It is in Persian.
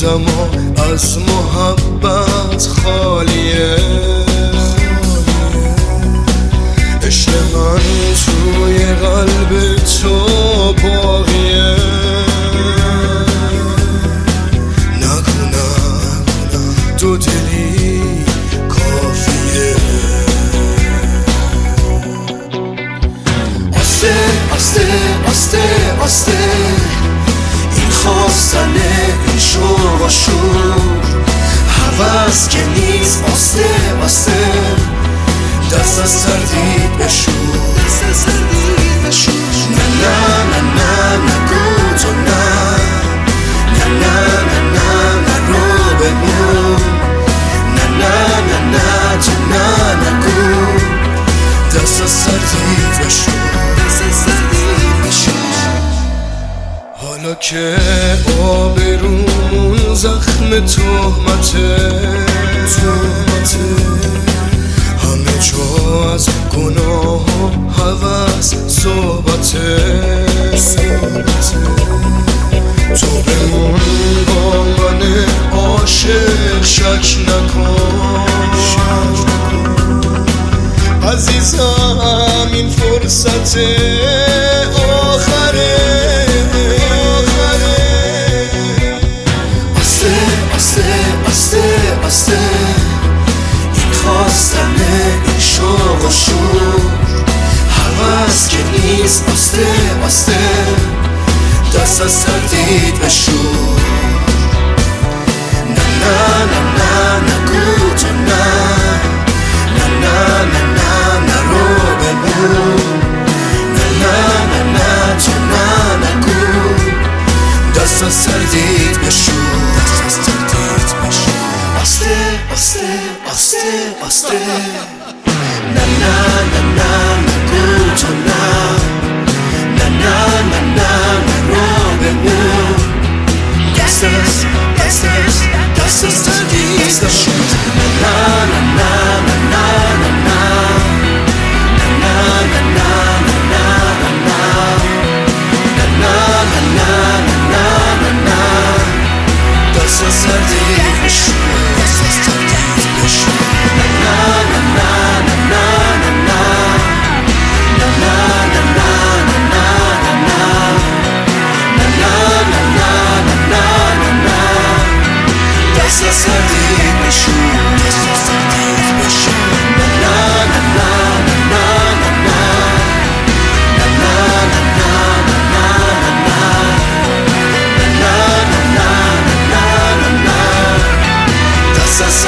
روزم از محبت خالیه. عشق من توی قلب تو باقیه. نگو دو دلی کافیه. آسته آسته آسته آسته این خواستنه، این شوق و شور، هوس که نیست. آسته آسته دست از تردید بشور. نه نه نه نه نگو تو نه. نه نه نه نه نرو بمون. نه نه نه نه تو نه نگو. دست از تردید بشور. حالا که آبرون زخم تهمته، همه جا از گناه و هوس صحبته. تو بمون با من عاشق، شک نکن عزیزم، این فرصت آخره. آسته این خواستنه، این شوق و شور، هوس که نیست. آسته آسته دست از تردید بشور. نه نه نه نه نگو تو نه. نه نه نه نه نرو بمون. نه نه نه نه تو نه نگو. دست از تردید بشور. آسته آسته آسته نه نه نه نه نگو تو نه. نه نه نه نه نرو بمون. دست از تردید بشور. نه نه نه نه نه نه نه نه دست از تردید بشور. That's